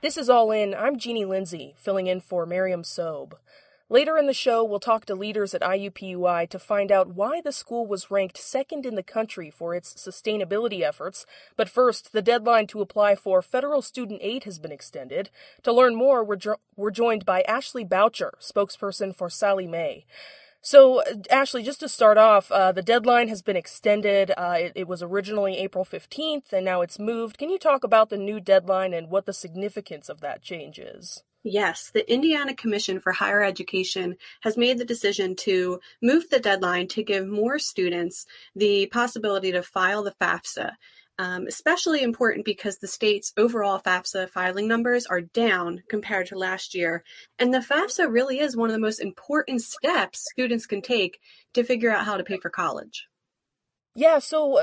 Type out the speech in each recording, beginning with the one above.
This is All In. I'm Jeannie Lindsay, filling in for Miriam Sobe. Later in the show, we'll talk to leaders at IUPUI to find out why the school was ranked second in the country for its sustainability efforts. But first, the deadline to apply for federal student aid has been extended. To learn more, we're joined by Ashley Boucher, spokesperson for Sallie Mae. So, Ashley, just to start off, the deadline has been extended. It was originally April 15th, and now it's moved. Can you talk about the new deadline and what the significance of that change is? Yes, the Indiana Commission for Higher Education has made the decision to move the deadline to give more students the possibility to file the FAFSA. Especially important because the state's overall FAFSA filing numbers are down compared to last year. And the FAFSA really is one of the most important steps students can take to figure out how to pay for college. Yeah, so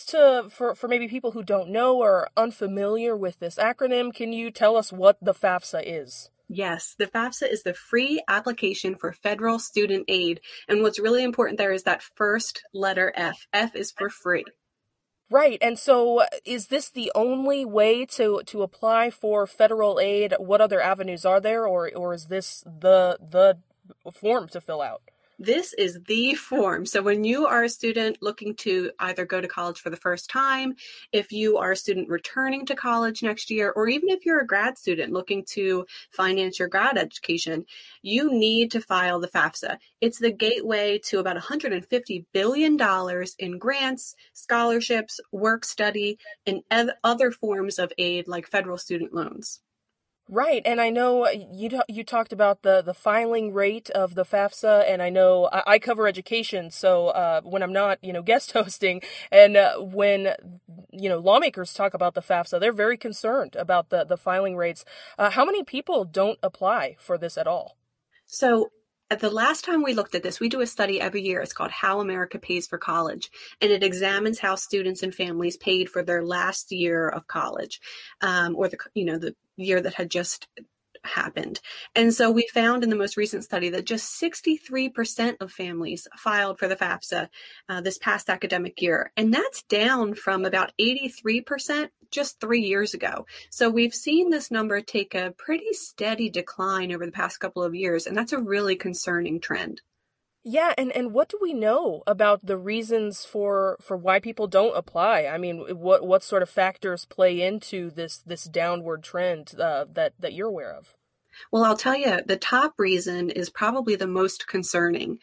for maybe people who don't know or are unfamiliar with this acronym, can you tell us what the FAFSA is? Yes, the FAFSA is the free application for federal student aid. And what's really important there is that first letter F. F is for free. Right, and so is this the only way to apply for federal aid? What other avenues are there, or is this the form to fill out? This is the form. So when you are a student looking to either go to college for the first time, if you are a student returning to college next year, or even if you're a grad student looking to finance your grad education, you need to file the FAFSA. It's the gateway to about $150 billion in grants, scholarships, work study, and other forms of aid like federal student loans. Right, and I know you talked about the filing rate of the FAFSA, and I know I cover education, so when I'm not guest hosting, and when lawmakers talk about the FAFSA, they're very concerned about the filing rates. How many people don't apply for this at all? So at the last time we looked at this, we do a study every year. It's called How America Pays for College, and it examines how students and families paid for their last year of college, or the year that had just happened. And so we found in the most recent study that just 63% of families filed for the FAFSA this past academic year. And that's down from about 83% just 3 years ago. So we've seen this number take a pretty steady decline over the past couple of years, and that's a really concerning trend. Yeah, and what do we know about the reasons for why people don't apply? I mean, what sort of factors play into this downward trend that you're aware of? Well, I'll tell you, the top reason is probably the most concerning.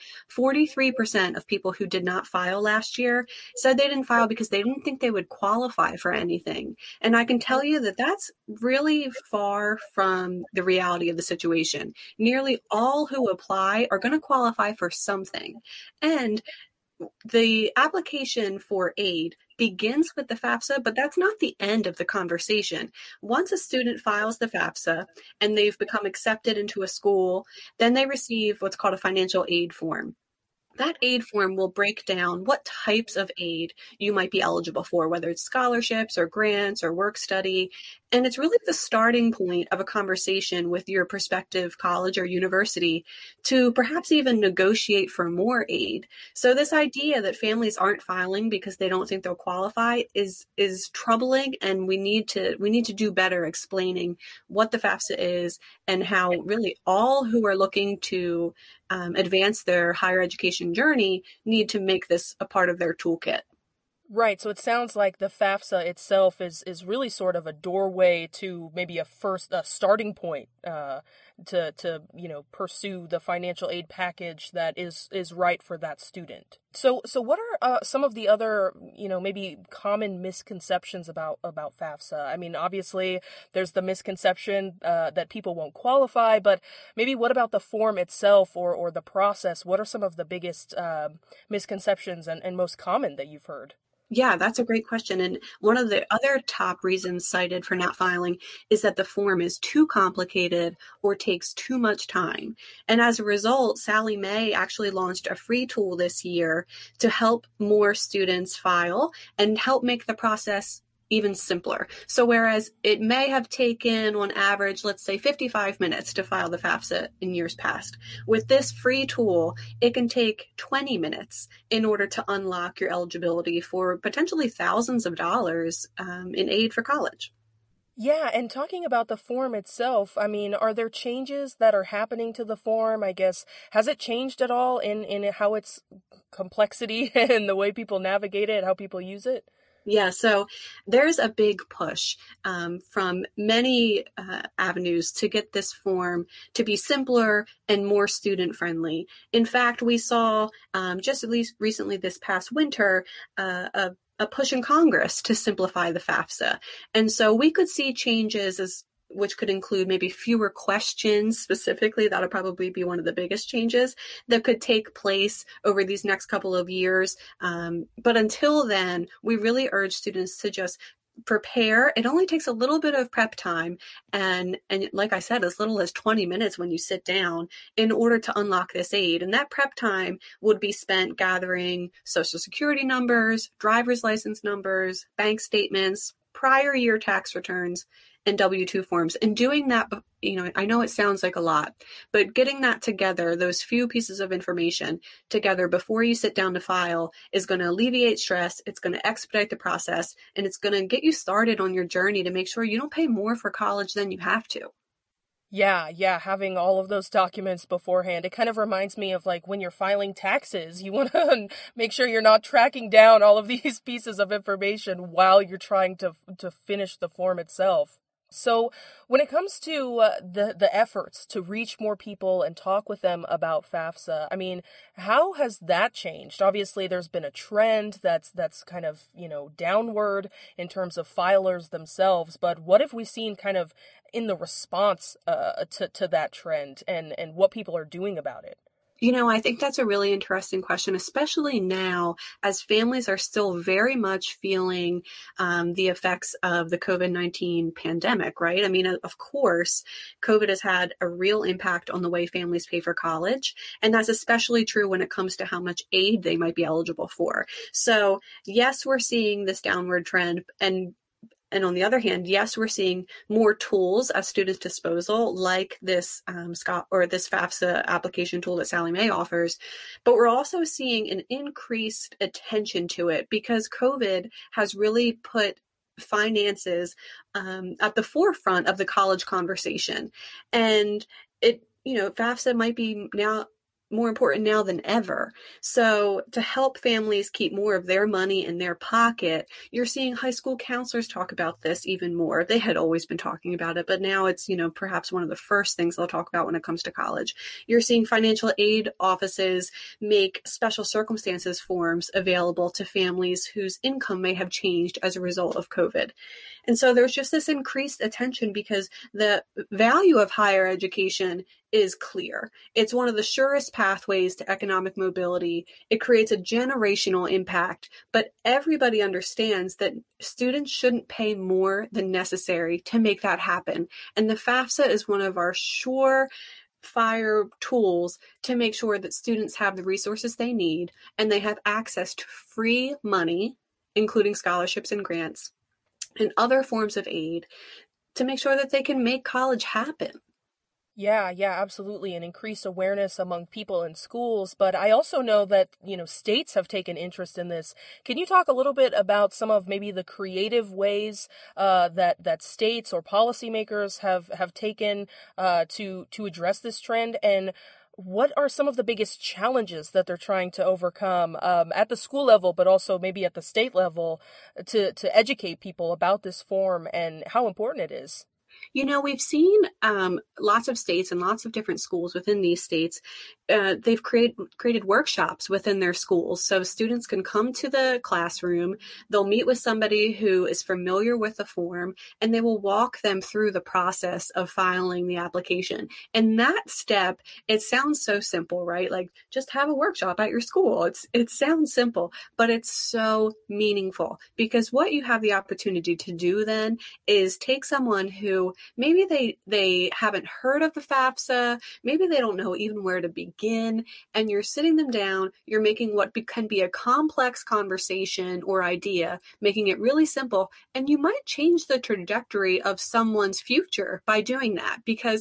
43% of people who did not file last year said they didn't file because they didn't think they would qualify for anything. And I can tell you that that's really far from the reality of the situation. Nearly all who apply are going to qualify for something. And the application for aid begins with the FAFSA, but that's not the end of the conversation. Once a student files the FAFSA and they've become accepted into a school, then they receive what's called a financial aid form. That aid form will break down what types of aid you might be eligible for, whether it's scholarships or grants or work study. And it's really the starting point of a conversation with your prospective college or university to perhaps even negotiate for more aid. So this idea that families aren't filing because they don't think they'll qualify is troubling, and we need to do better explaining what the FAFSA is and how really all who are looking to advance their higher education journey need to make this a part of their toolkit. Right, so it sounds like the FAFSA itself is really sort of a doorway to maybe a starting point to pursue the financial aid package that is right for that student. So what are some of the other maybe common misconceptions about FAFSA? I mean, obviously there's the misconception that people won't qualify, but maybe what about the form itself or the process? What are some of the biggest misconceptions and most common that you've heard? Yeah, that's a great question. And one of the other top reasons cited for not filing is that the form is too complicated or takes too much time. And as a result, Sallie Mae actually launched a free tool this year to help more students file and help make the process even simpler. So whereas it may have taken on average, let's say 55 minutes to file the FAFSA in years past, with this free tool, it can take 20 minutes in order to unlock your eligibility for potentially thousands of dollars in aid for college. Yeah, and talking about the form itself, I mean, are there changes that are happening to the form? I guess, has it changed at all in how its complexity and the way people navigate it, how people use it? Yeah, so there's a big push from many avenues to get this form to be simpler and more student friendly. In fact, we saw just at least recently this past winter a push in Congress to simplify the FAFSA. And so we could see changes as which could include maybe fewer questions specifically. That'll probably be one of the biggest changes that could take place over these next couple of years. But until then, we really urge students to just prepare. It only takes a little bit of prep time and like I said, as little as 20 minutes when you sit down in order to unlock this aid. And that prep time would be spent gathering social security numbers, driver's license numbers, bank statements, prior year tax returns, and W-2 forms. And doing that, I know it sounds like a lot, but getting that together, those few pieces of information together before you sit down to file is going to alleviate stress. It's going to expedite the process, and it's going to get you started on your journey to make sure you don't pay more for college than you have to. Yeah, yeah, having all of those documents beforehand. It kind of reminds me of like when you're filing taxes, you want to make sure you're not tracking down all of these pieces of information while you're trying to finish the form itself. So, when it comes to the efforts to reach more people and talk with them about FAFSA, I mean, how has that changed? Obviously, there's been a trend that's kind of, downward in terms of filers themselves, but what have we seen kind of in the response to that trend and what people are doing about it? I think that's a really interesting question, especially now as families are still very much feeling the effects of the COVID-19 pandemic, right? I mean, of course, COVID has had a real impact on the way families pay for college. And that's especially true when it comes to how much aid they might be eligible for. So, yes, we're seeing this downward trend. And on the other hand, yes, we're seeing more tools at students' disposal, like this Scott or this FAFSA application tool that Sallie Mae offers. But we're also seeing an increased attention to it because COVID has really put finances at the forefront of the college conversation. And FAFSA might be now more important now than ever. So to help families keep more of their money in their pocket, you're seeing high school counselors talk about this even more. They had always been talking about it, but now it's, perhaps one of the first things they'll talk about when it comes to college. You're seeing financial aid offices make special circumstances forms available to families whose income may have changed as a result of COVID. And so there's just this increased attention because the value of higher education is clear. It's one of the surest pathways to economic mobility. It creates a generational impact, but everybody understands that students shouldn't pay more than necessary to make that happen. And the FAFSA is one of our surefire tools to make sure that students have the resources they need and they have access to free money, including scholarships and grants and other forms of aid to make sure that they can make college happen. Yeah, yeah, absolutely. And increased awareness among people in schools. But I also know that, states have taken interest in this. Can you talk a little bit about some of maybe the creative ways that states or policymakers have taken to address this trend? And what are some of the biggest challenges that they're trying to overcome at the school level, but also maybe at the state level to educate people about this form and how important it is? We've seen lots of states and lots of different schools within these states. They've created workshops within their schools so students can come to the classroom. They'll meet with somebody who is familiar with the form, and they will walk them through the process of filing the application. And that step, it sounds so simple, right? Like just have a workshop at your school. It sounds simple, but it's so meaningful because what you have the opportunity to do then is take someone who maybe they haven't heard of the FAFSA, maybe they don't know even where to begin, and you're sitting them down, you're making what can be a complex conversation or idea, making it really simple, and you might change the trajectory of someone's future by doing that because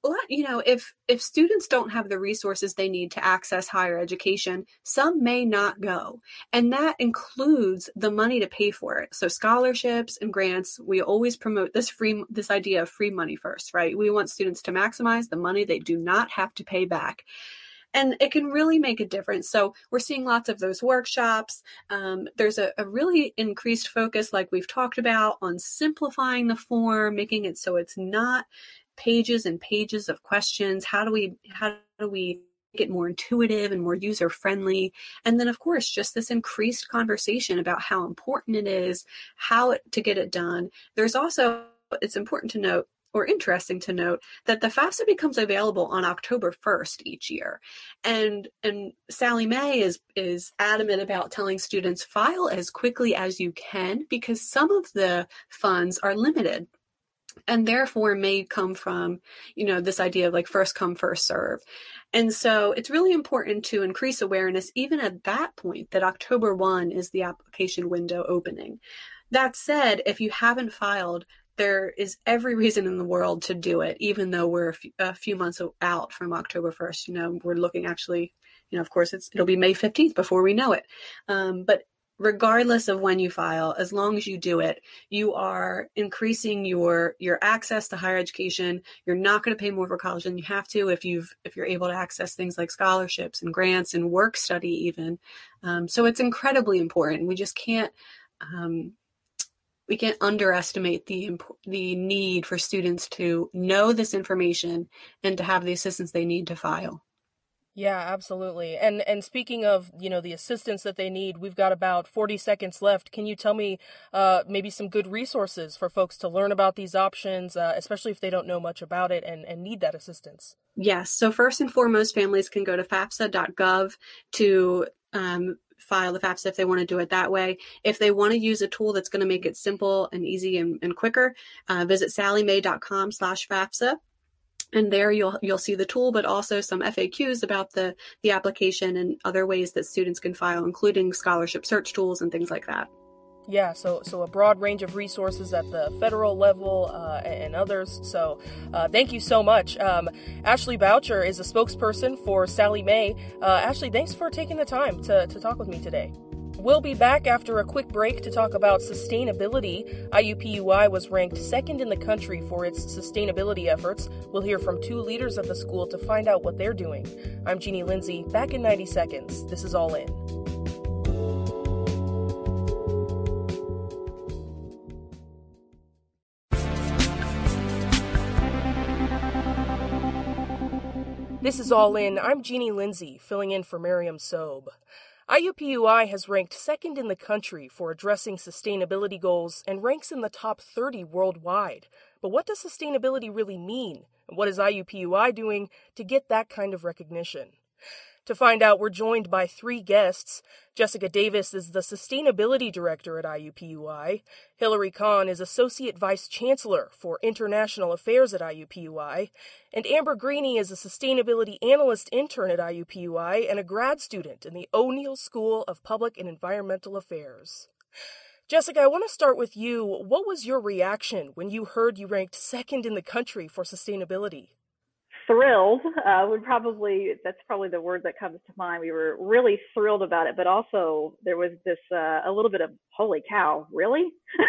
if students don't have the resources they need to access higher education, some may not go. And that includes the money to pay for it. So scholarships and grants, we always promote this idea of free money first, right? We want students to maximize the money they do not have to pay back. And it can really make a difference. So we're seeing lots of those workshops. There's a really increased focus, like we've talked about, on simplifying the form, making it so it's not pages and pages of questions. How do we make it more intuitive and more user friendly? And then, of course, just this increased conversation about how important it is, to get it done. There's also, it's important to note, or interesting to note, that the FAFSA becomes available on October 1st each year. And Sallie Mae is adamant about telling students, file as quickly as you can, because some of the funds are limited and therefore may come from, this idea of like first come, first serve. And so it's really important to increase awareness, even at that point, that October 1 is the application window opening. That said, if you haven't filed, there is every reason in the world to do it, even though we're a few months out from October 1st. We're looking actually, of course, it'll be May 15th before we know it. But regardless of when you file, as long as you do it, you are increasing your access to higher education. You're not going to pay more for college than you have to if you're able to access things like scholarships and grants and work study even. So it's incredibly important. We just can't underestimate the need for students to know this information and to have the assistance they need to file. Yeah, absolutely. And speaking of, the assistance that they need, we've got about 40 seconds left. Can you tell me maybe some good resources for folks to learn about these options, especially if they don't know much about it and need that assistance? Yes. So first and foremost, families can go to fafsa.gov to file the FAFSA if they want to do it that way. If they want to use a tool that's going to make it simple and easy and quicker, visit salliemae.com/FAFSA. And there you'll see the tool, but also some FAQs about the application and other ways that students can file, including scholarship search tools and things like that. Yeah, so a broad range of resources at the federal level and others. So thank you so much. Ashley Boucher is a spokesperson for Sallie Mae. Ashley, thanks for taking the time to talk with me today. We'll be back after a quick break to talk about sustainability. IUPUI was ranked second in the country for its sustainability efforts. We'll hear from two leaders of the school to find out what they're doing. I'm Jeannie Lindsay, back in 90 seconds. This is All In. This is All In. I'm Jeannie Lindsay, filling in for Miriam Sobe. IUPUI has ranked second in the country for addressing sustainability goals and ranks in the top 30 worldwide. But what does sustainability really mean? And what is IUPUI doing to get that kind of recognition? To find out, we're joined by three guests. Jessica Davis is the Sustainability Director at IUPUI. Hillary Kahn is Associate Vice Chancellor for International Affairs at IUPUI. And Amber Greeney is a Sustainability Analyst Intern at IUPUI and a grad student in the O'Neill School of Public and Environmental Affairs. Jessica, I want to start with you. What was your reaction when you heard you ranked second in the country for sustainability? Thrilled that's probably the word that comes to mind. We were really thrilled about it, but also there was this a little bit of holy cow, really?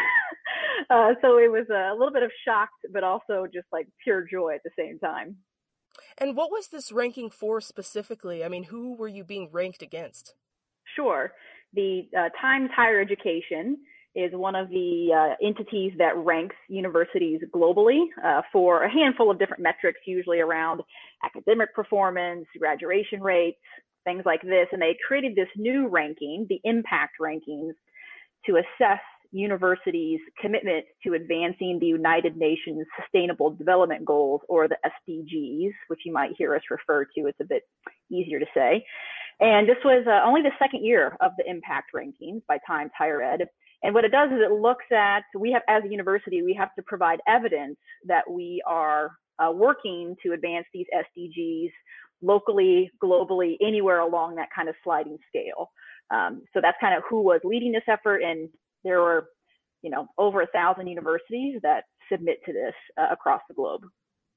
So it was a little bit of shock, but also just like pure joy at the same time. And what was this ranking for specifically? I mean, who were you being ranked against? Sure. The Times Higher Education is one of the entities that ranks universities globally for a handful of different metrics, usually around academic performance, graduation rates, things like this. And they created this new ranking, the impact rankings, to assess universities' commitment to advancing the United Nations Sustainable Development Goals, or the SDGs, which you might hear us refer to. It's a bit easier to say. And this was only the second year of the impact rankings by Times Higher Ed. And what it does is it looks at, as a university, we have to provide evidence that we are working to advance these SDGs locally, globally, anywhere along that kind of sliding scale. So that's kind of who was leading this effort. And there were, over 1,000 universities that submit to this across the globe.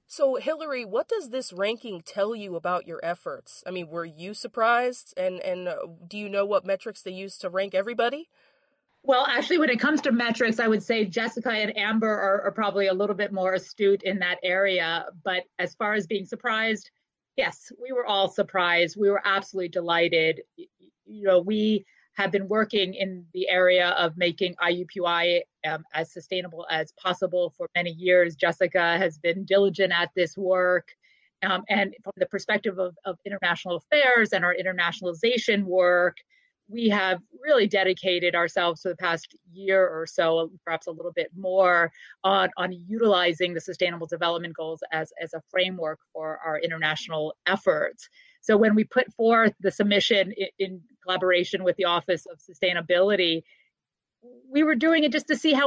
So, Hillary, what does this ranking tell you about your efforts? I mean, were you surprised? And do you know what metrics they use to rank everybody? Well, actually, when it comes to metrics, I would say Jessica and Amber are probably a little bit more astute in that area. But as far as being surprised, yes, we were all surprised. We were absolutely delighted. We have been working in the area of making IUPUI as sustainable as possible for many years. Jessica has been diligent at this work. And from the perspective of international affairs and our internationalization work, we have really dedicated ourselves for the past year or so, perhaps a little bit more, on utilizing the Sustainable Development Goals as a framework for our international efforts. So when we put forth the submission in collaboration with the Office of Sustainability, we were doing it just to see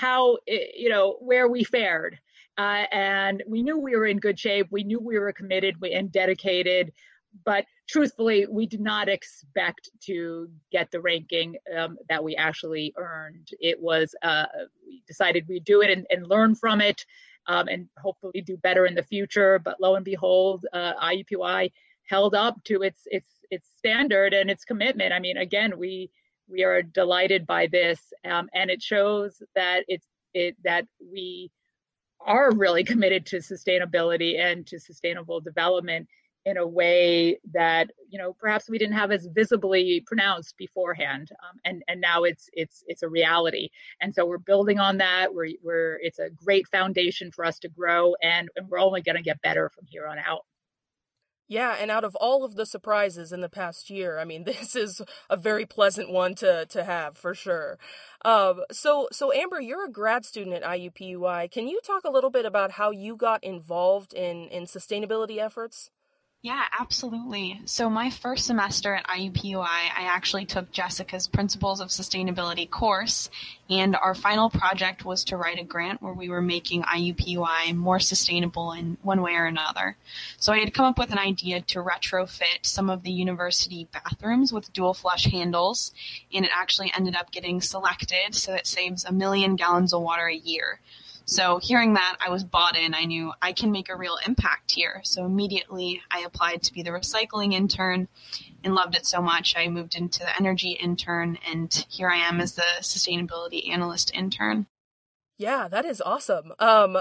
where we fared. And we knew we were in good shape. We knew we were committed and dedicated. But truthfully, we did not expect to get the ranking that we actually earned. It was, we decided we'd do it and learn from it and hopefully do better in the future. But lo and behold, IUPUI held up to its standard and its commitment. I mean, again, we are delighted by this, and it shows that that we are really committed to sustainability and to sustainable development in a way that perhaps we didn't have as visibly pronounced beforehand, and now it's a reality. And so we're building on that. It's a great foundation for us to grow, and we're only going to get better from here on out. Yeah, and out of all of the surprises in the past year, I mean, this is a very pleasant one to have for sure. So Amber, you're a grad student at IUPUI. Can you talk a little bit about how you got involved in sustainability efforts? Yeah, absolutely. So my first semester at IUPUI, I actually took Jessica's Principles of Sustainability course, and our final project was to write a grant where we were making IUPUI more sustainable in one way or another. So I had come up with an idea to retrofit some of the university bathrooms with dual flush handles, and it actually ended up getting selected, so it saves 1 million gallons of water a year. So hearing that, I was bought in. I knew I can make a real impact here. So immediately I applied to be the recycling intern and loved it so much. I moved into the energy intern, and here I am as the sustainability analyst intern. Yeah, that is awesome.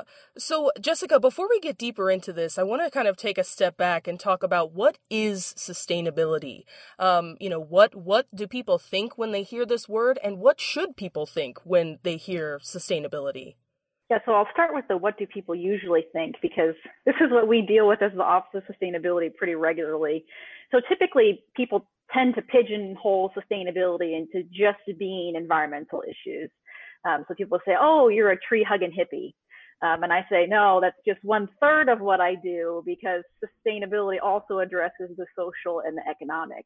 So Jessica, before we get deeper into this, I want to kind of take a step back and talk about what is sustainability. What do people think when they hear this word, and what should people think when they hear sustainability? Yeah, so I'll start with the what do people usually think, because this is what we deal with as the Office of Sustainability pretty regularly. So typically people tend to pigeonhole sustainability into just being environmental issues. So people say, oh, you're a tree hugging hippie. And I say, no, that's just 1/3 of what I do, because sustainability also addresses the social and the economic.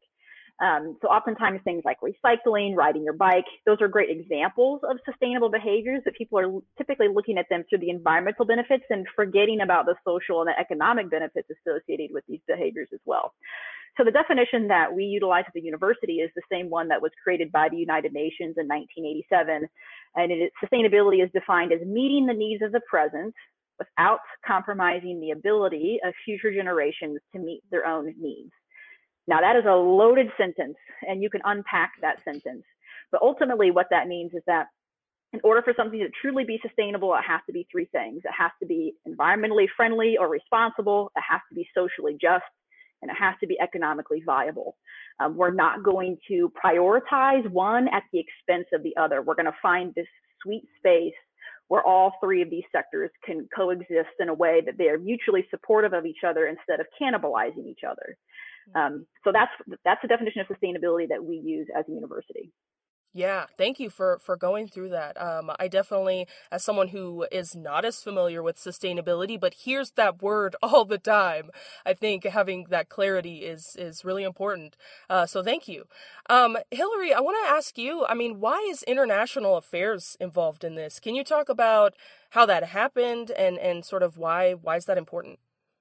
So oftentimes things like recycling, riding your bike, those are great examples of sustainable behaviors that people are typically looking at them through the environmental benefits and forgetting about the social and the economic benefits associated with these behaviors as well. So the definition that we utilize at the university is the same one that was created by the United Nations in 1987. And sustainability is defined as meeting the needs of the present without compromising the ability of future generations to meet their own needs. Now, that is a loaded sentence, and you can unpack that sentence. But ultimately, what that means is that in order for something to truly be sustainable, it has to be 3 things. It has to be environmentally friendly or responsible, it has to be socially just, and it has to be economically viable. We're not going to prioritize one at the expense of the other. We're going to find this sweet space where all 3 of these sectors can coexist in a way that they are mutually supportive of each other instead of cannibalizing each other. So that's the definition of sustainability that we use as a university. Yeah, thank you for going through that. I definitely, as someone who is not as familiar with sustainability, but hears that word all the time, I think having that clarity is really important. So thank you. Hillary, I want to ask you, I mean, why is international affairs involved in this? Can you talk about how that happened and sort of why is that important?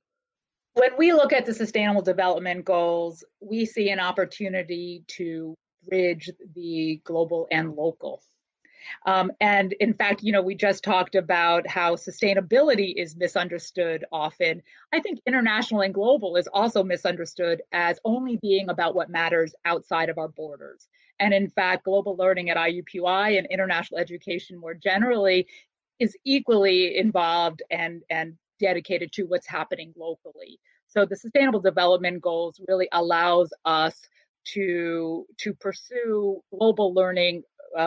When we look at the Sustainable Development Goals, we see an opportunity to bridge the global and local. And in fact, we just talked about how sustainability is misunderstood often. I think international and global is also misunderstood as only being about what matters outside of our borders. And in fact, global learning at IUPUI and international education more generally is equally involved and dedicated to what's happening locally. So the Sustainable Development Goals really allows us to pursue global learning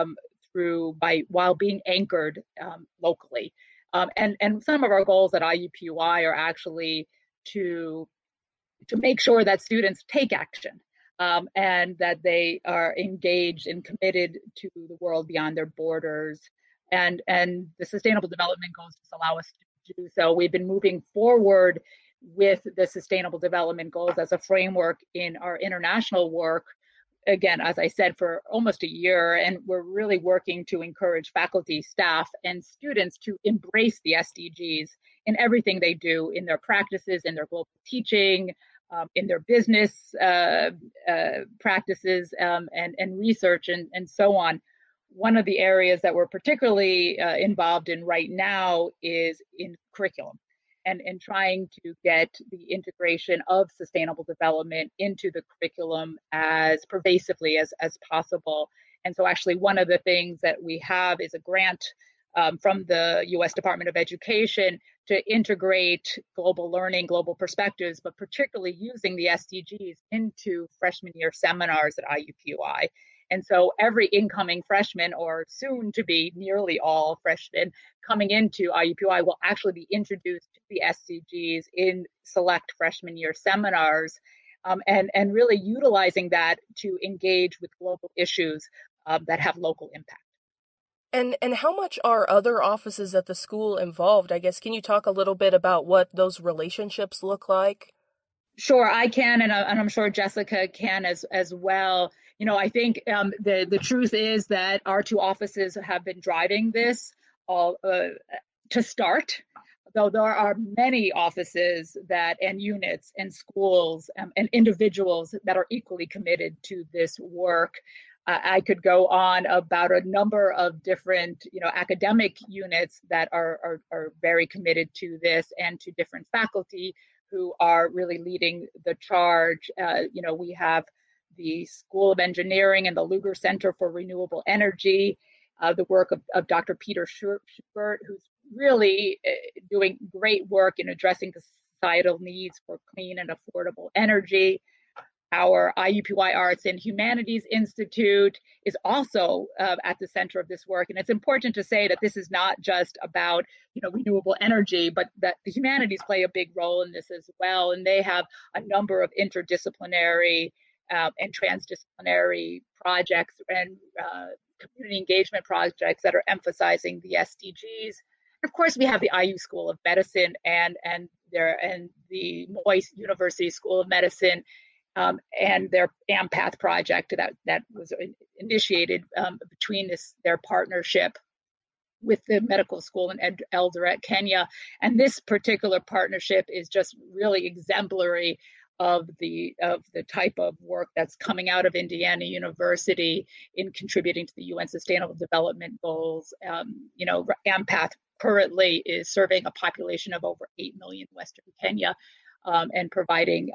while being anchored locally. And some of our goals at IUPUI are actually to make sure that students take action and that they are engaged and committed to the world beyond their borders. And the Sustainable Development Goals just allow us to do so. We've been moving forward with the Sustainable Development Goals as a framework in our international work, again, as I said, for almost a year, and we're really working to encourage faculty, staff, and students to embrace the SDGs in everything they do, in their practices, in their global teaching, in their business practices, and research, and so on. One of the areas that we're particularly involved in right now is in curriculum. And trying to get the integration of sustainable development into the curriculum as pervasively as possible. And so actually one of the things that we have is a grant from the US Department of Education to integrate global learning, global perspectives, but particularly using the SDGs into freshman year seminars at IUPUI. And so every incoming freshman, or soon to be nearly all freshmen coming into IUPUI, will actually be introduced to the SDGs in select freshman year seminars, and really utilizing that to engage with global issues that have local impact. And how much are other offices at the school involved? I guess, can you talk a little bit about what those relationships look like? Sure, I can, and I'm sure Jessica can as well. I think the truth is that our two offices have been driving this all to start, though there are many offices and units and schools and individuals that are equally committed to this work. I could go on about a number of different, academic units that are very committed to this, and to different faculty who are really leading the charge. We have the School of Engineering and the Lugar Center for Renewable Energy, the work of Dr. Peter Schubert, who's really doing great work in addressing the societal needs for clean and affordable energy. Our IUPUI Arts and Humanities Institute is also at the center of this work. And it's important to say that this is not just about renewable energy, but that the humanities play a big role in this as well. And they have a number of interdisciplinary and transdisciplinary projects and community engagement projects that are emphasizing the SDGs. Of course, we have the IU School of Medicine and the Moy University School of Medicine, and their AMPATH project that was initiated between their partnership with the medical school in Eldoret, Kenya. And this particular partnership is just really exemplary of the type of work that's coming out of Indiana University in contributing to the UN Sustainable Development Goals. AMPATH currently is serving a population of over 8 million in Western Kenya, and providing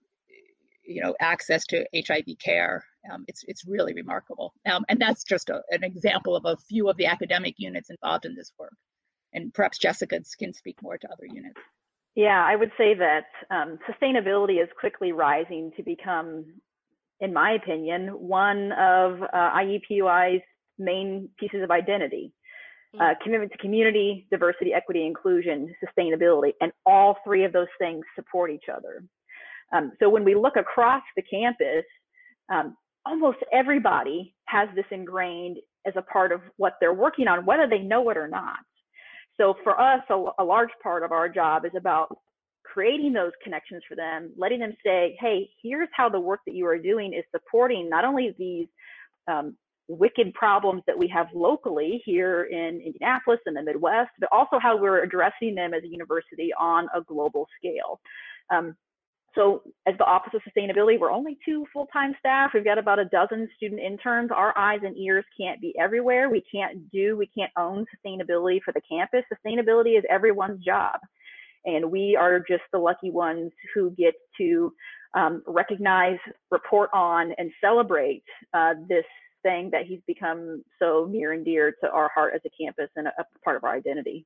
access to HIV care. It's really remarkable. And that's just an example of a few of the academic units involved in this work. And perhaps Jessica can speak more to other units. Yeah, I would say that sustainability is quickly rising to become, in my opinion, one of IUPUI's main pieces of identity. Commitment to community, diversity, equity, inclusion, sustainability, and all three of those things support each other. So when we look across the campus, almost everybody has this ingrained as a part of what they're working on, whether they know it or not. So for us, a large part of our job is about creating those connections for them, letting them say, hey, here's how the work that you are doing is supporting not only these wicked problems that we have locally here in Indianapolis and the Midwest, but also how we're addressing them as a university on a global scale. So as the Office of Sustainability, we're only 2 full-time staff. We've got about a dozen student interns. Our eyes and ears can't be everywhere. We can't own sustainability for the campus. Sustainability is everyone's job. And we are just the lucky ones who get to recognize, report on, and celebrate this thing that he's become so near and dear to our heart as a campus and a part of our identity.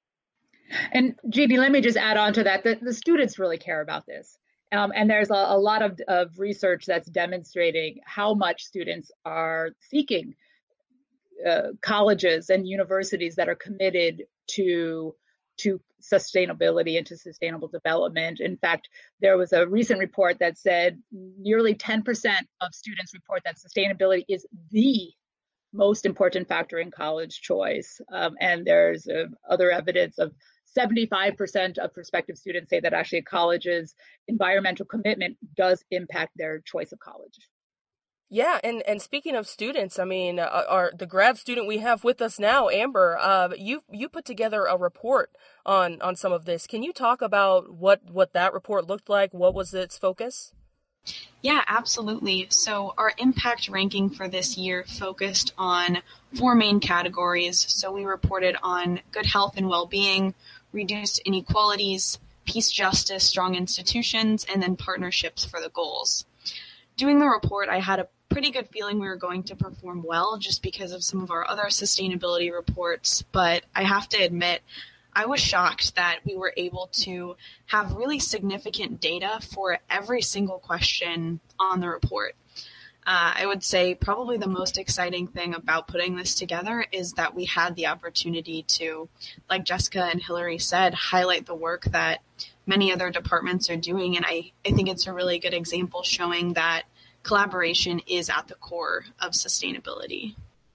And JB, let me just add on to that. The students really care about this. And there's a lot of research that's demonstrating how much students are seeking colleges and universities that are committed to sustainability and to sustainable development. In fact, there was a recent report that said nearly 10% of students report that sustainability is the most important factor in college choice. And there's other evidence of 75% of prospective students say that actually a college's environmental commitment does impact their choice of college. Yeah, and speaking of students, I mean, the grad student we have with us now, Amber, you put together a report on some of this. Can you talk about what that report looked like? What was its focus? Yeah, absolutely. So our impact ranking for this year focused on 4 main categories. So we reported on good health and well-being, reduced inequalities, peace, justice, strong institutions, and then partnerships for the goals. Doing the report, I had a pretty good feeling we were going to perform well just because of some of our other sustainability reports, but I have to admit, I was shocked that we were able to have really significant data for every single question on the report. I would say probably the most exciting thing about putting this together is that we had the opportunity to, like Jessica and Hillary said, highlight the work that many other departments are doing. And I think it's a really good example showing that collaboration is at the core of sustainability.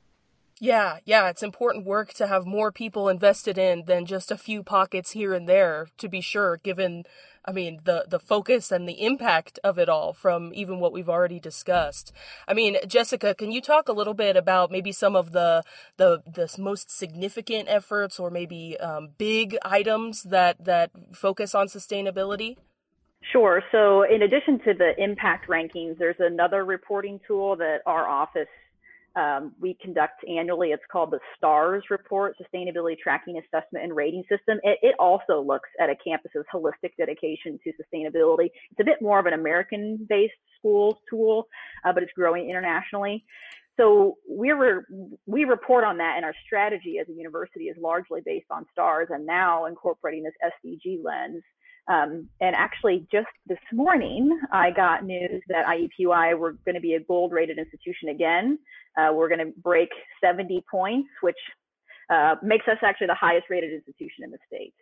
Yeah, it's important work to have more people invested in than just a few pockets here and there, to be sure, given, I mean, the focus and the impact of it all from even what we've already discussed. I mean, Jessica, can you talk a little bit about maybe some of the most significant efforts or maybe big items that focus on sustainability? Sure. So in addition to the impact rankings, there's another reporting tool that our office we conduct annually. It's called the STARS report, Sustainability Tracking Assessment and Rating System. It also looks at a campus's holistic dedication to sustainability. It's a bit more of an American-based schools tool, but it's growing internationally. So we report on that, and our strategy as a university is largely based on STARS and now incorporating this SDG lens. And actually, just this morning, I got news that IUPUI, we're going to be a gold-rated institution again. We're going to break 70 points, which makes us actually the highest-rated institution in the state.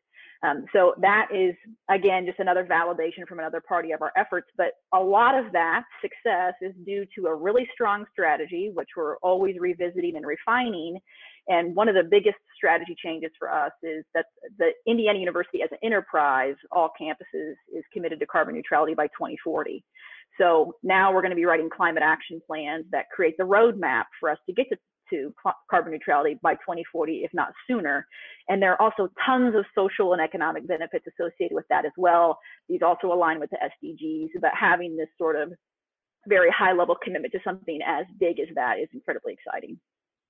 So that is, again, just another validation from another party of our efforts. But a lot of that success is due to a really strong strategy, which we're always revisiting and refining. And one of the biggest strategy changes for us is that the Indiana University as an enterprise, all campuses, is committed to carbon neutrality by 2040. So now we're going to be writing climate action plans that create the roadmap for us to get to carbon neutrality by 2040, if not sooner. And there are also tons of social and economic benefits associated with that as well. These also align with the SDGs, but having this sort of very high level commitment to something as big as that is incredibly exciting.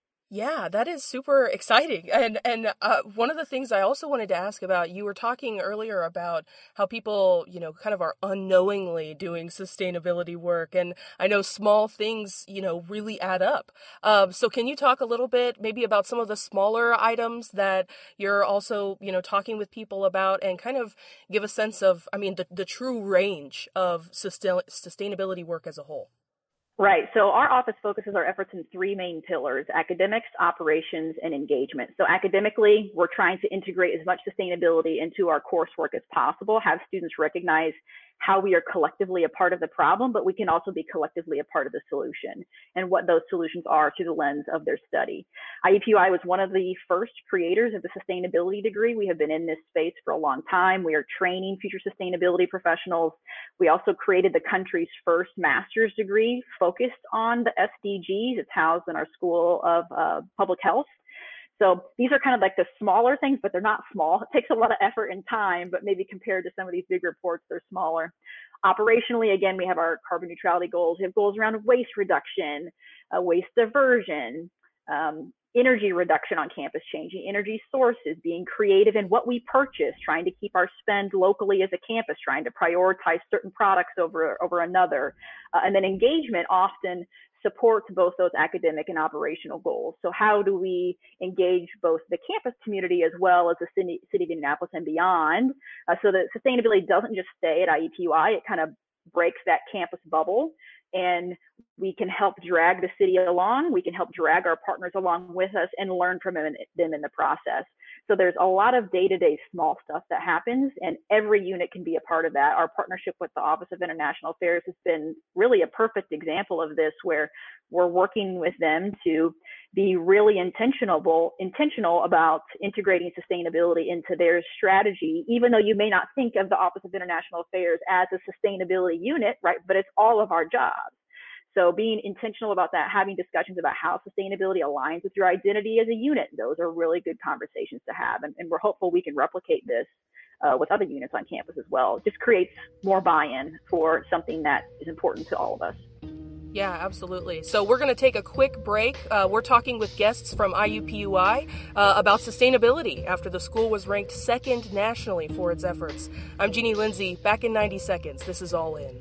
Yeah, that is super exciting. And one of the things I also wanted to ask about, you were talking earlier about how people, kind of are unknowingly doing sustainability work. And I know small things, really add up. So can you talk a little bit maybe about some of the smaller items that you're also, talking with people about and kind of give a sense of, the true range of sustainability work as a whole? Right. So our office focuses our efforts in 3 main pillars: academics, operations, and engagement. So academically, we're trying to integrate as much sustainability into our coursework as possible, have students recognize how we are collectively a part of the problem, but we can also be collectively a part of the solution and what those solutions are through the lens of their study. IUPUI was one of the first creators of the sustainability degree. We have been in this space for a long time. We are training future sustainability professionals. We also created the country's first master's degree focused on the SDGs. It's housed in our School of Public Health. So these are kind of like the smaller things, but they're not small. It takes a lot of effort and time, but maybe compared to some of these big reports, they're smaller. Operationally, again, we have our carbon neutrality goals. We have goals around waste reduction, waste diversion, energy reduction on campus, changing energy sources, being creative in what we purchase, trying to keep our spend locally as a campus, trying to prioritize certain products over another. And then engagement often supports both those academic and operational goals. So how do we engage both the campus community as well as the city of Indianapolis and beyond, so that sustainability doesn't just stay at IUPUI, it kind of breaks that campus bubble, and we can help drag the city along, we can help drag our partners along with us and learn from them in the process. So there's a lot of day-to-day small stuff that happens, and every unit can be a part of that. Our partnership with the Office of International Affairs has been really a perfect example of this, where we're working with them to be really intentional about integrating sustainability into their strategy, even though you may not think of the Office of International Affairs as a sustainability unit, right? But it's all of our jobs. So being intentional about that, having discussions about how sustainability aligns with your identity as a unit, those are really good conversations to have. And we're hopeful we can replicate this with other units on campus as well. It just creates more buy-in for something that is important to all of us. Yeah, absolutely. So we're going to take a quick break. We're talking with guests from IUPUI about sustainability after the school was ranked second nationally for its efforts. I'm Jeannie Lindsay, back in 90 seconds. This is All In.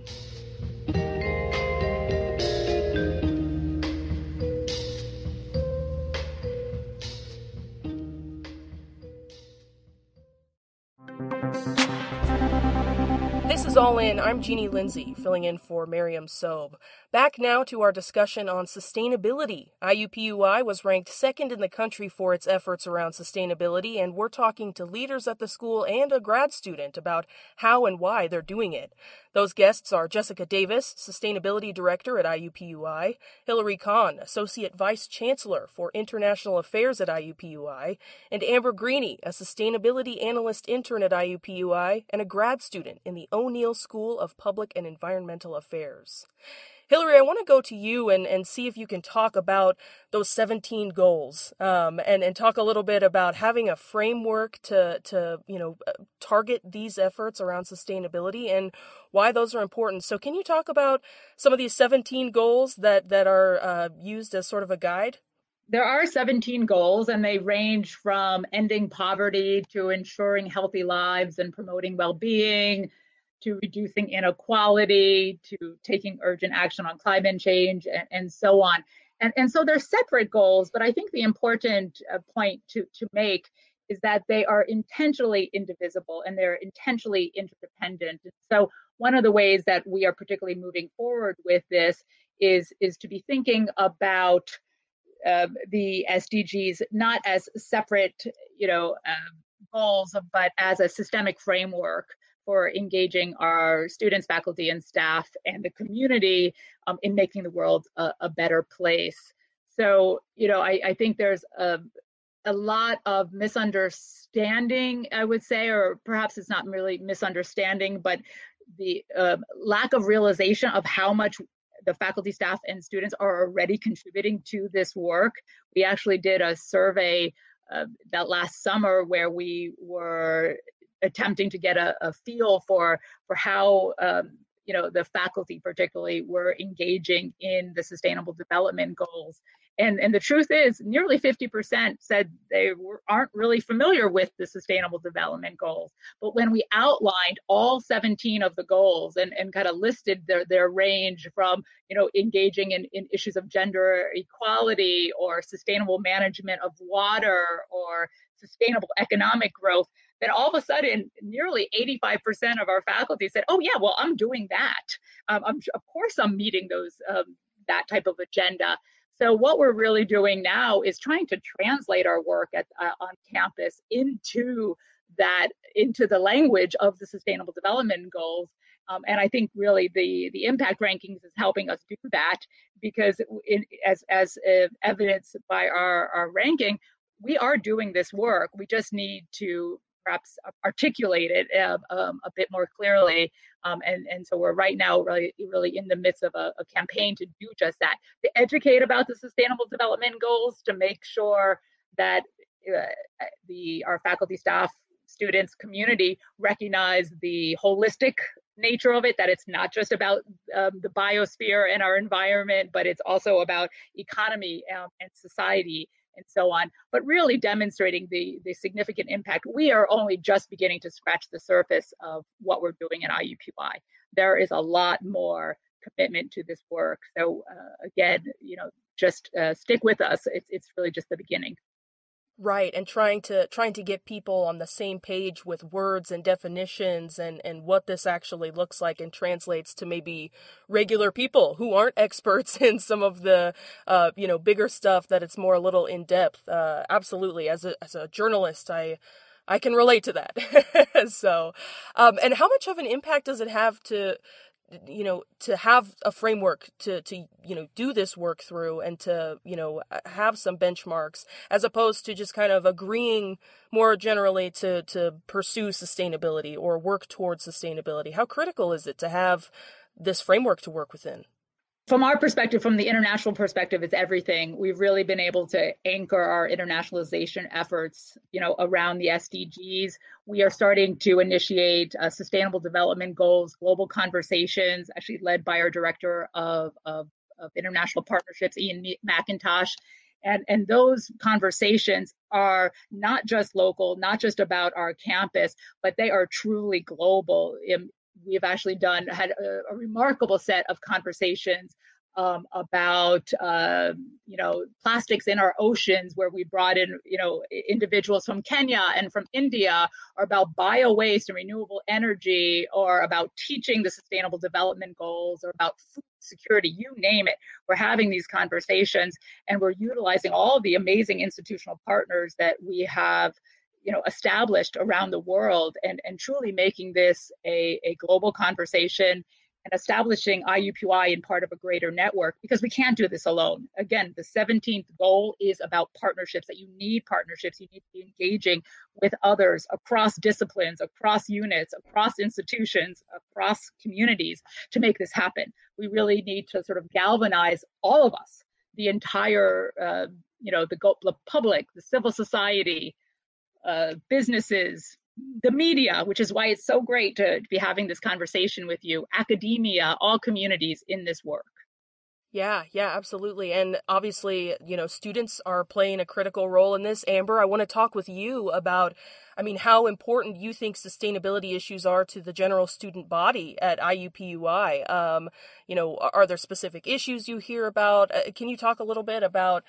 This is All In. I'm Jeannie Lindsay, filling in for Miriam Sobe. Back now to our discussion on sustainability. IUPUI was ranked second in the country for its efforts around sustainability, and we're talking to leaders at the school and a grad student about how and why they're doing it. Those guests are Jessica Davis, Sustainability Director at IUPUI, Hillary Kahn, Associate Vice Chancellor for International Affairs at IUPUI, and Amber Greeny, a Sustainability Analyst Intern at IUPUI and a grad student in the O'Neill School of Public and Environmental Affairs. Hillary, I want to go to you and see if you can talk about those 17 goals and talk a little bit about having a framework to target these efforts around sustainability and why those are important. So can you talk about some of these 17 goals that are used as sort of a guide? There are 17 goals, and they range from ending poverty to ensuring healthy lives and promoting well-being, to reducing inequality, to taking urgent action on climate change, and so on. And so they're separate goals, but I think the important point to make is that they are intentionally indivisible and they're intentionally interdependent. And so one of the ways that we are particularly moving forward with this is to be thinking about the SDGs not as separate, goals, but as a systemic framework for engaging our students, faculty, and staff, and the community in making the world a better place. So, I think there's a lot of misunderstanding, I would say, or perhaps it's not really misunderstanding, but the lack of realization of how much the faculty, staff, and students are already contributing to this work. We actually did a survey that last summer where we were attempting to get a feel for how the faculty particularly were engaging in the Sustainable Development Goals. And the truth is, nearly 50% said they aren't really familiar with the Sustainable Development Goals. But when we outlined all 17 of the goals and kind of listed their range from, engaging in issues of gender equality or sustainable management of water or sustainable economic growth, then all of a sudden, nearly 85% of our faculty said, "Oh yeah, well, I'm doing that. Of course, I'm meeting those that type of agenda." So what we're really doing now is trying to translate our work on campus into the language of the Sustainable Development Goals. And I think really the impact rankings is helping us do that, because as evidenced by our ranking, we are doing this work. We just need to perhaps articulate it a bit more clearly. And so we're right now really in the midst of a campaign to do just that, to educate about the Sustainable Development Goals, to make sure that our faculty, staff, students, community recognize the holistic nature of it, that it's not just about the biosphere and our environment, but it's also about economy and society and so on, but really demonstrating the significant impact. We are only just beginning to scratch the surface of what we're doing in IUPUI. There is a lot more commitment to this work. So again, just stick with us. It's really just the beginning. Right, and trying to get people on the same page with words and definitions and what this actually looks like and translates to maybe regular people who aren't experts in some of the bigger stuff, that it's more a little in depth. Absolutely, as a journalist, I can relate to that. So, and how much of an impact does it have to have a framework to do this work through, and to, have some benchmarks, as opposed to just kind of agreeing more generally to pursue sustainability or work towards sustainability? How critical is it to have this framework to work within? From our perspective, from the international perspective, it's everything. We've really been able to anchor our internationalization efforts, around the SDGs. We are starting to initiate sustainable development goals, global conversations, actually led by our director of international partnerships, Ian McIntosh. And those conversations are not just local, not just about our campus, but they are truly global. We've actually had a remarkable set of conversations about plastics in our oceans, where we brought in individuals from Kenya and from India, or about bio waste and renewable energy, or about teaching the sustainable development goals, or about food security, you name it. We're having these conversations, and we're utilizing all of the amazing institutional partners that we have established around the world, and truly making this a global conversation, and establishing IUPUI in part of a greater network, because we can't do this alone. Again, the 17th goal is about partnerships, that you need partnerships. You need to be engaging with others across disciplines, across units, across institutions, across communities to make this happen. We really need to sort of galvanize all of us, the entire, the public, the civil society, businesses, the media, which is why it's so great to be having this conversation with you, academia, all communities in this work. Yeah, absolutely. And obviously, students are playing a critical role in this. Amber, I want to talk with you about, how important you think sustainability issues are to the general student body at IUPUI. Are there specific issues you hear about? Can you talk a little bit about,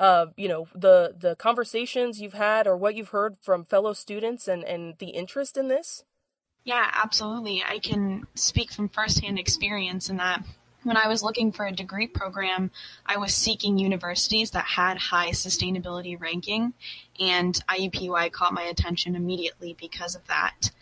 the conversations you've had, or what you've heard from fellow students and the interest in this? Yeah, absolutely. I can speak from firsthand experience in that. When I was looking for a degree program, I was seeking universities that had high sustainability ranking, and IUPUI caught my attention immediately because of that.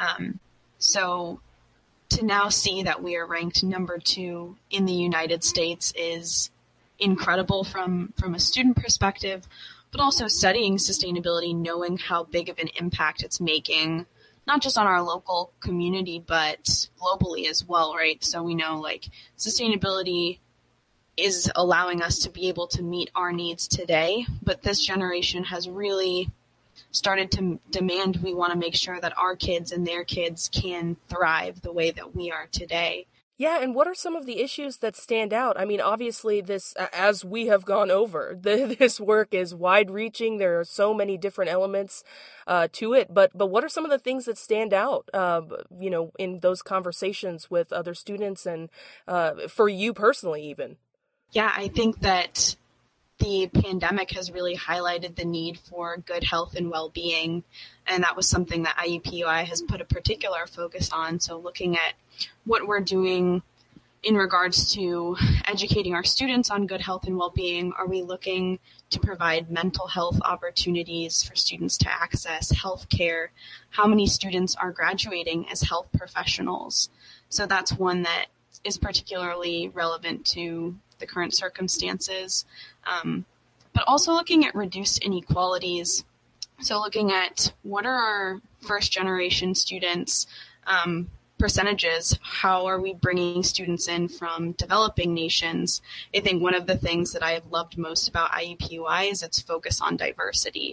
So to now see that we are ranked number 2 in the United States is incredible from a student perspective, but also studying sustainability, knowing how big of an impact it's making, not just on our local community, but globally as well, right? So we know sustainability is allowing us to be able to meet our needs today, but this generation has really started to demand we want to make sure that our kids and their kids can thrive the way that we are today. Yeah, and what are some of the issues that stand out? Obviously, this, as we have gone over, this work is wide-reaching. There are so many different elements to it. But what are some of the things that stand out, in those conversations with other students, and for you personally, even? Yeah, I think that the pandemic has really highlighted the need for good health and well-being, and that was something that IUPUI has put a particular focus on. So looking at what we're doing in regards to educating our students on good health and well-being, are we looking to provide mental health opportunities for students to access health care? How many students are graduating as health professionals? So that's one that is particularly relevant to the current circumstances. But also looking at reduced inequalities. So looking at what are our first generation students percentages, how are we bringing students in from developing nations? I think one of the things that I have loved most about IUPUI is its focus on diversity.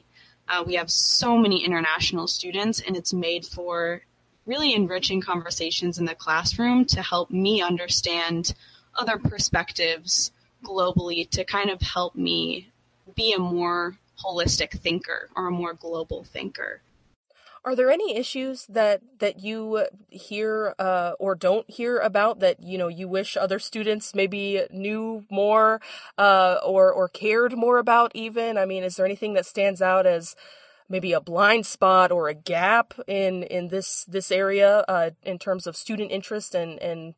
We have so many international students, and it's made for really enriching conversations in the classroom to help me understand other perspectives globally, to kind of help me be a more holistic thinker or a more global thinker. Are there any issues that you hear or don't hear about that you wish other students maybe knew more or cared more about even? I mean, is there anything that stands out as maybe a blind spot or a gap in this area in terms of student interest and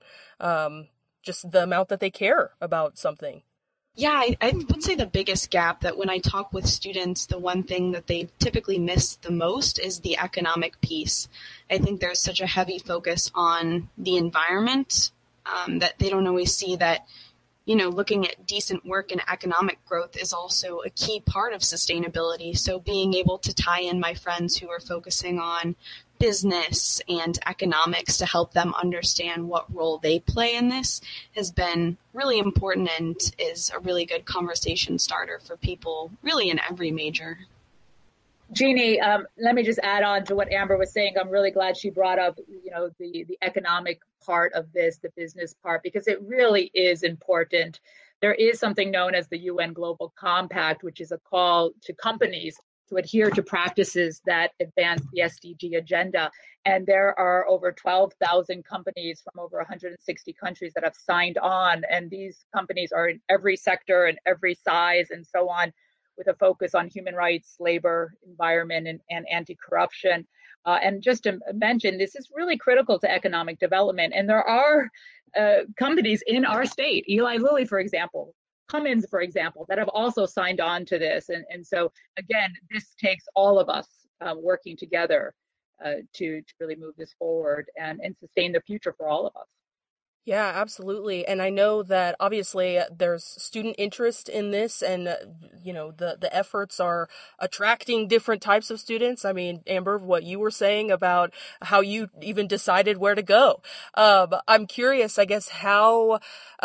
just the amount that they care about something? Yeah, I would say the biggest gap, that when I talk with students, the one thing that they typically miss the most is the economic piece. I think there's such a heavy focus on the environment that they don't always see that, looking at decent work and economic growth is also a key part of sustainability. So being able to tie in my friends who are focusing on business and economics to help them understand what role they play in this has been really important and is a really good conversation starter for people really in every major. Jeannie, let me just add on to what Amber was saying. I'm really glad she brought up, the economic part of this, the business part, because it really is important. There is something known as the UN Global Compact, which is a call to companies to adhere to practices that advance the SDG agenda. And there are over 12,000 companies from over 160 countries that have signed on. And these companies are in every sector and every size and so on, with a focus on human rights, labor, environment, and anti-corruption. And just to mention, this is really critical to economic development. And there are companies in our state, Eli Lilly, for example, Cummins, for example, that have also signed on to this. And so, again, this takes all of us working together to really move this forward and sustain the future for all of us. Yeah, absolutely. And I know that obviously there's student interest in this and, the efforts are attracting different types of students. I mean, Amber, what you were saying about how you even decided where to go. I'm curious, I guess, how,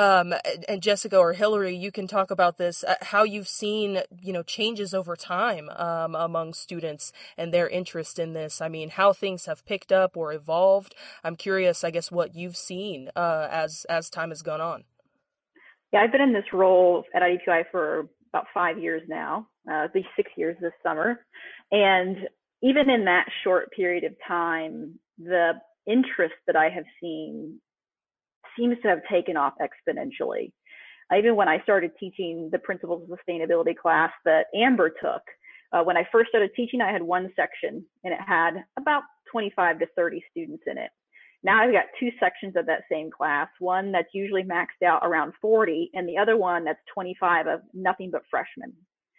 and Jessica or Hillary, you can talk about this, how you've seen, changes over time, among students and their interest in this. I mean, how things have picked up or evolved. I'm curious, I guess, what you've seen, as time has gone on. Yeah, I've been in this role at IUPUI for about 5 years now, at least 6 years this summer. And even in that short period of time, the interest that I have seen seems to have taken off exponentially. Even when I started teaching the Principles of Sustainability class that Amber took, when I first started teaching, I had one section and it had about 25 to 30 students in it. Now I've got two sections of that same class, one that's usually maxed out around 40 and the other one that's 25 of nothing but freshmen.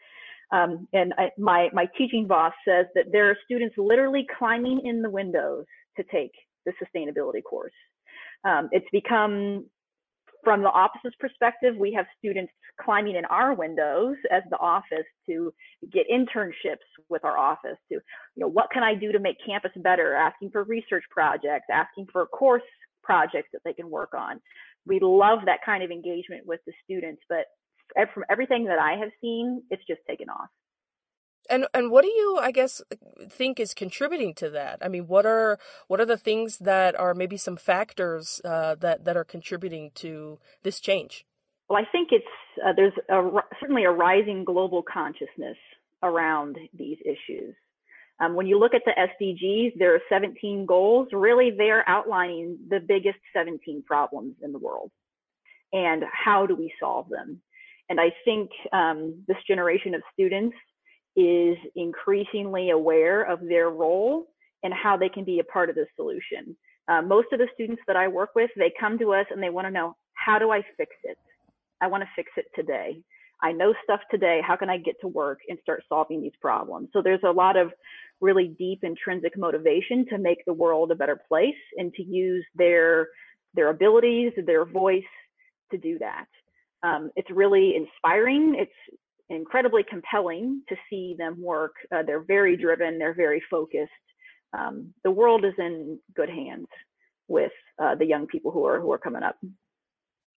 My teaching boss says that there are students literally climbing in the windows to take the sustainability course. It's become, from the office's perspective, we have students climbing in our windows as the office to get internships with our office, to, what can I do to make campus better, asking for research projects, asking for course projects that they can work on. We love that kind of engagement with the students, but from everything that I have seen, it's just taken off. And what do you, I guess, think is contributing to that? I mean, what are the things that are maybe some factors that are contributing to this change? Well, I think there's certainly a rising global consciousness around these issues. When you look at the SDGs, there are 17 goals. Really, they're outlining the biggest 17 problems in the world and how do we solve them. And I think this generation of students is increasingly aware of their role and how they can be a part of the solution. Most of the students that I work with, they come to us and they want to know, how do I fix it? I want to fix it today. I know stuff today. How can I get to work and start solving these problems? So there's a lot of really deep intrinsic motivation to make the world a better place and to use their abilities, their voice to do that. It's really inspiring. It's incredibly compelling to see them work. They're very driven. They're very focused. The world is in good hands with the young people who are coming up.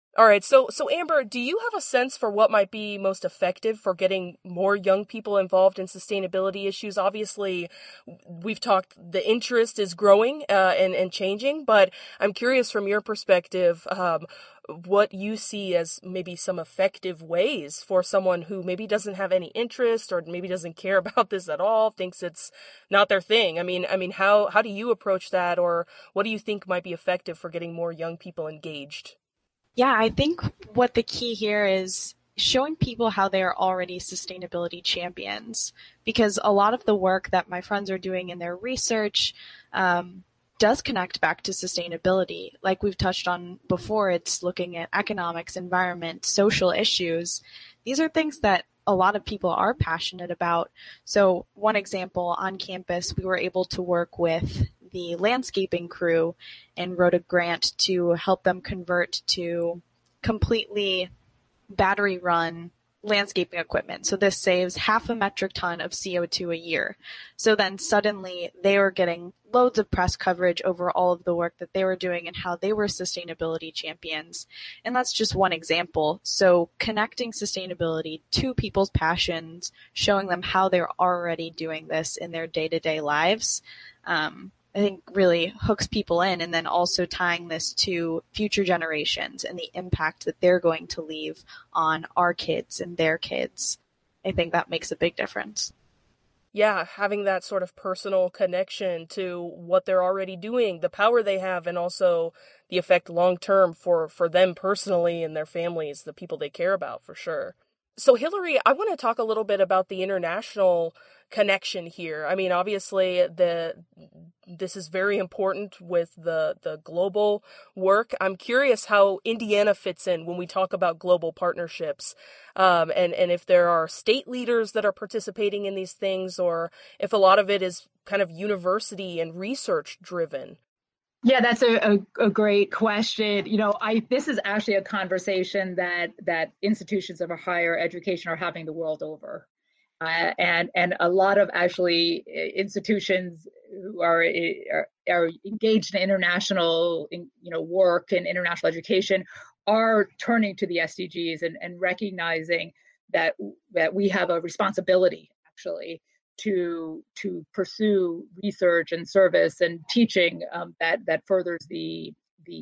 All right, so Amber, do you have a sense for what might be most effective for getting more young people involved in sustainability issues? Obviously, we've talked, the interest is growing and changing, but I'm curious from your perspective, what you see as maybe some effective ways for someone who maybe doesn't have any interest or maybe doesn't care about this at all, thinks it's not their thing. I mean, how do you approach that, or what do you think might be effective for getting more young people engaged? Yeah, I think what the key here is showing people how they are already sustainability champions, because a lot of the work that my friends are doing in their research does connect back to sustainability. Like we've touched on before, it's looking at economics, environment, social issues. These are things that a lot of people are passionate about. So one example, on campus, we were able to work with the landscaping crew and wrote a grant to help them convert to completely battery run landscaping equipment. So this saves 0.5 metric ton of CO2 a year. So then suddenly they were getting loads of press coverage over all of the work that they were doing and how they were sustainability champions. And that's just one example. So connecting sustainability to people's passions, showing them how they're already doing this in their day-to-day lives, I think really hooks people in, and then also tying this to future generations and the impact that they're going to leave on our kids and their kids. I think that makes a big difference. Yeah, having that sort of personal connection to what they're already doing, the power they have, and also the effect long-term for them personally and their families, the people they care about, for sure. So Hillary, I want to talk a little bit about the international connection here. I mean, obviously, this is very important with the global work. I'm curious how Indiana fits in when we talk about global partnerships, and if there are state leaders that are participating in these things, or if a lot of it is kind of university and research driven. Yeah, that's a great question. This is actually a conversation that institutions of higher education are having the world over. And a lot of actually institutions who are engaged in international work and international education are turning to the SDGs and recognizing that we have a responsibility actually to pursue research and service and teaching that furthers the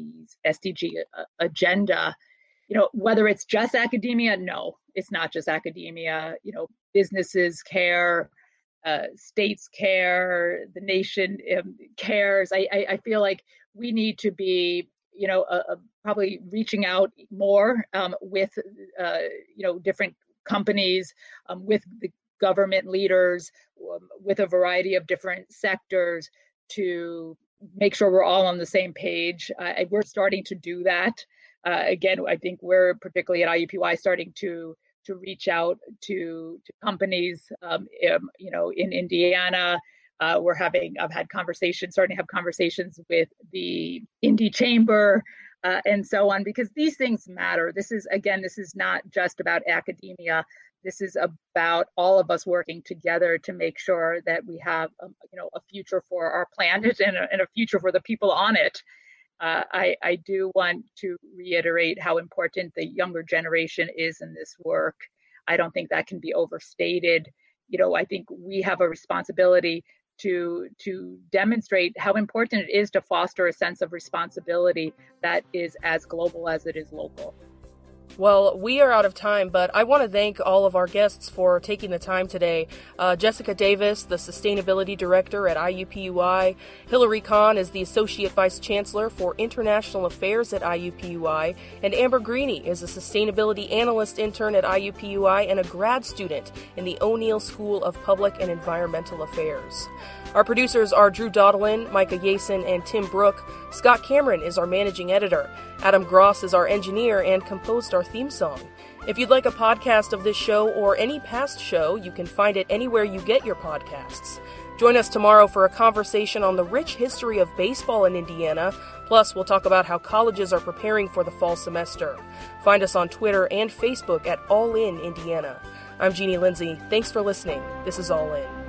SDG agenda. Whether it's just academia, no, it's not just academia. Businesses care, states care, the nation cares. I feel like we need to be, probably reaching out more with, different companies, with the government leaders, with a variety of different sectors to make sure we're all on the same page. We're starting to do that. Again, I think we're particularly at IUPUI starting to reach out to companies, in Indiana. I've had conversations, starting to have conversations with the Indy Chamber and so on, because these things matter. This is not just about academia. This is about all of us working together to make sure that we have, a future for our planet and a future for the people on it. I do want to reiterate how important the younger generation is in this work. I don't think that can be overstated. I think we have a responsibility to demonstrate how important it is to foster a sense of responsibility that is as global as it is local. Well, we are out of time, but I want to thank all of our guests for taking the time today. Jessica Davis, the Sustainability Director at IUPUI. Hillary Kahn is the Associate Vice Chancellor for International Affairs at IUPUI. And Amber Greeny is a Sustainability Analyst Intern at IUPUI and a grad student in the O'Neill School of Public and Environmental Affairs. Our producers are Drew Doddelin, Micah Yason, and Tim Brook. Scott Cameron is our managing editor. Adam Gross is our engineer and composed our theme song. If you'd like a podcast of this show or any past show, you can find it anywhere you get your podcasts. Join us tomorrow for a conversation on the rich history of baseball in Indiana. Plus, we'll talk about how colleges are preparing for the fall semester. Find us on Twitter and Facebook at All In Indiana. I'm Jeannie Lindsay. Thanks for listening. This is All In.